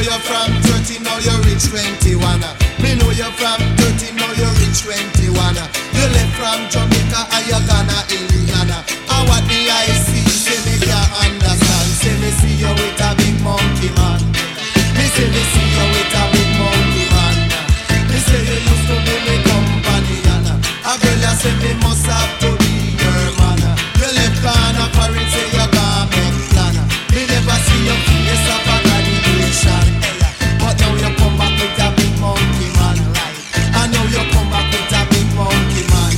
you're from 30, now you reach 21. Me know you're from 30, now you reach 21. You left from Jamaica and you're gonna England. And what the I see, say me can't understand. Say me see you with a big monkey man. Me say me see you with a big monkey man. Me say you used to be me companion. A girl you say me must have to be your man. You left on a foreign, say you gonna make plan. Me never see your face up a graduation. But now you come back with a big monkey man, right? And now you come back with a big monkey man.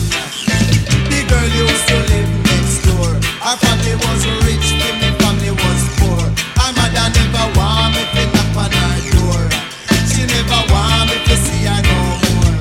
The girl used to live next door. Her family was rich, my family was poor. Her mother never want me to knock on her door. She never want me to see her no more.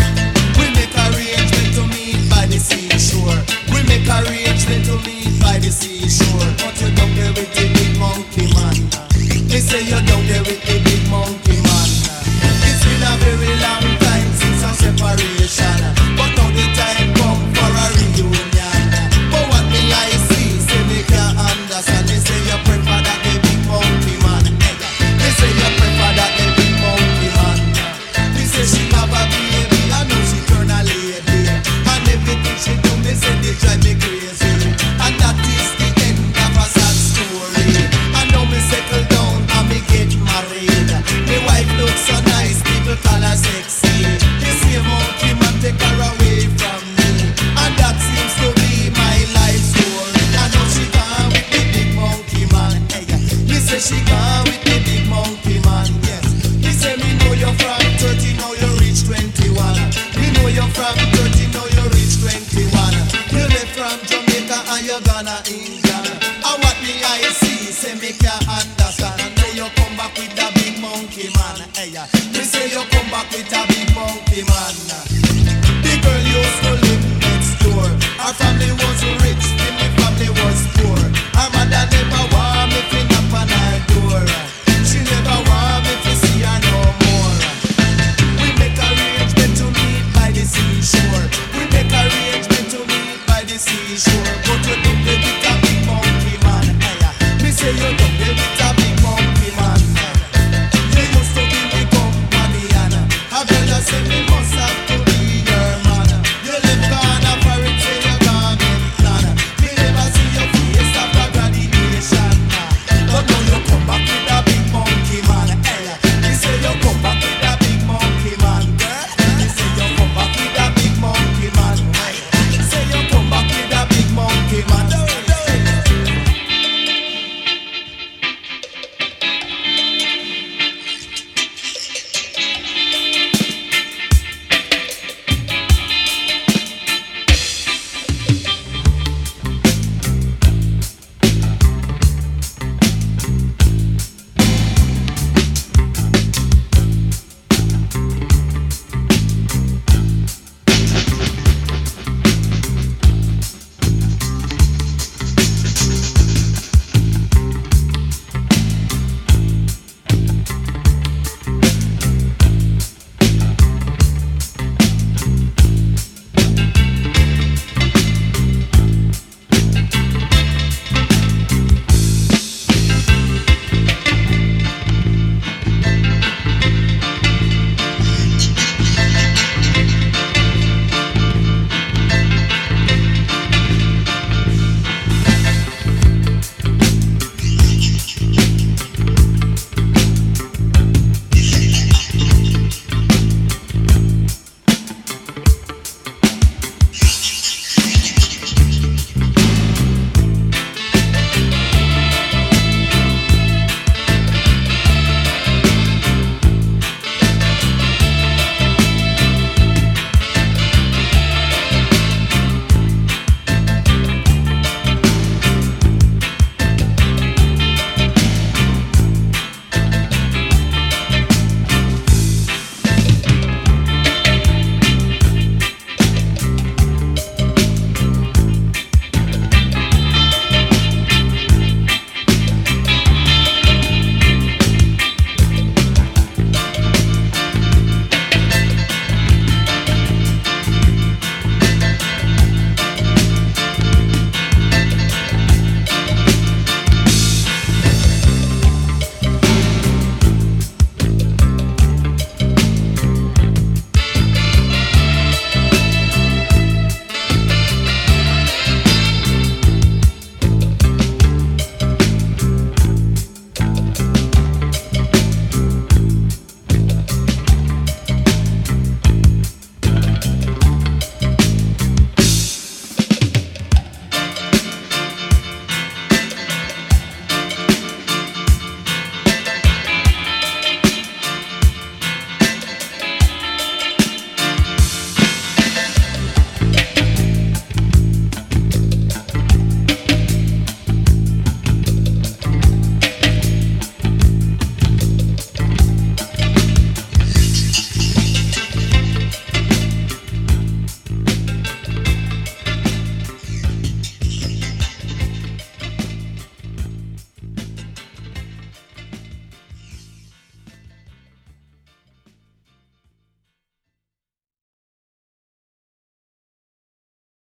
We make arrangement to meet by the seashore. We make arrangement to meet by the seashore. But you don't there with the big monkey man. They say you're down there with the big monkey man. It's been a very long time since our separation, but now the time come for a reunion. But what me I see, say me can't understand. They say you prefer that the big monkey man. They say you prefer that the big monkey man. They say she have a baby, I know she turn a lady. And everything she do, they say they drive me crazy. And that is the end of a sad story. And now me settle down and me get married. My wife looks so nice, people call her sexy. The same monkey man take her away from me, and that seems to be my life story. I know she gone with the big monkey man. Hey, me say she gone with the big monkey man. Yes, me say me know you're from 30, now you reach 21. Me know you're from 30, now you reach 21. You left from Jamaica and you're gonna England. And what me I see, say me can't understand. And now you come back with a big monkey man. Hey, me say you come back with a big monkey man. The girl used to live next door. Her family was